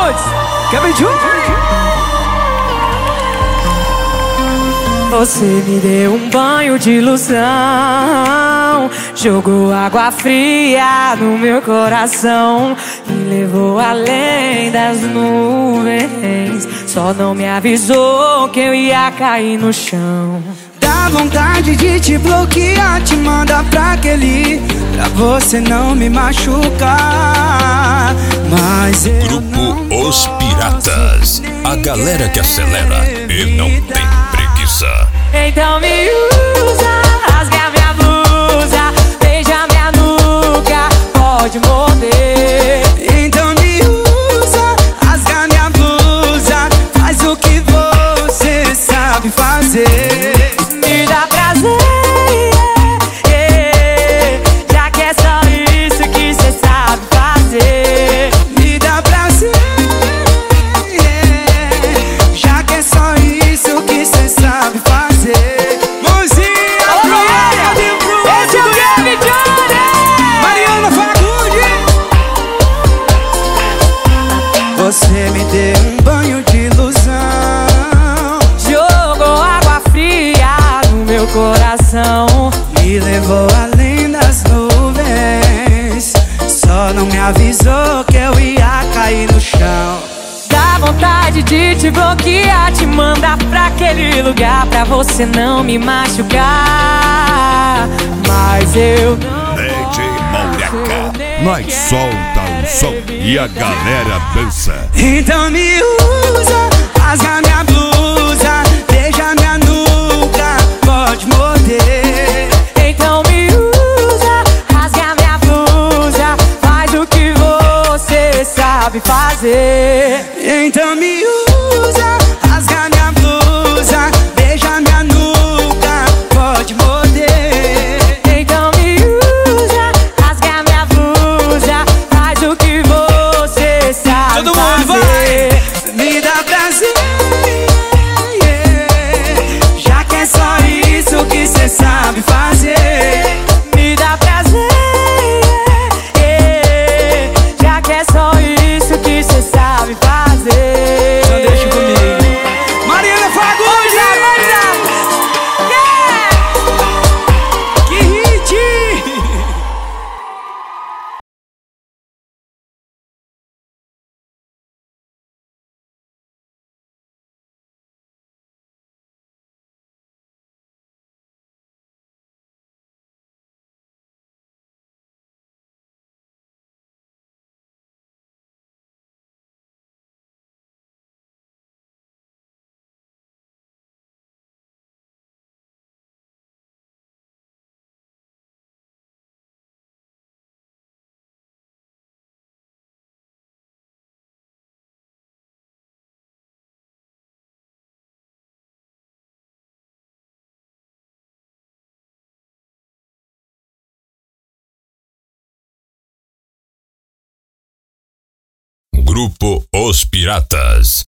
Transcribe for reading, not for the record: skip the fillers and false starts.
Rhodes, Kevin Jr. Você me deu um banho de ilusão, jogou água fria no meu coração, me levou além das nuvens, só não me avisou que eu ia cair no chão. Dá vontade de te bloquear, te mandar pra aquele, pra você não me machucar. Mas eu Grupo Os Piratas, a galera que acelera e não tem preguiça. Então me usa, rasga minha blusa, beija minha nuca, pode morder. Então me usa, rasga minha blusa, faz o que você sabe fazer. Me dá prazer, já que é só isso que cê sabe fazer. Me dá prazer, já que é só isso que cê sabe fazer. Mãozinha pro alto, Esse é o Kevin Jr. Mariana Fagundes. Você me deu um banho de ilusão, jogou água fria no meu coração, me levou além das nuvens, só não me avisou que eu ia cair no chão. dá vontade de te bloquear, te mandar pra aquele lugar, pra você não me machucar. Mas eu não DJ Maureca, nós solta o som e a galera dança. Então me usa, rasga minha blusa, beija minha nuca, pode morder. Então me usa, rasga minha blusa, faz o que você sabe fazer. Então me usa, rasga minha blusa, beija minha nuca, pode morder. Então me usa, rasga minha blusa, faz o que você sabe Todo mundo fazer. vai! Me dá prazer, já que é só isso que cê sabe fazer. Me dá prazer, já que é só isso que cê sabe fazer. Então deixa comigo. Mariana Fagundes! Que hit! Grupo Os Piratas.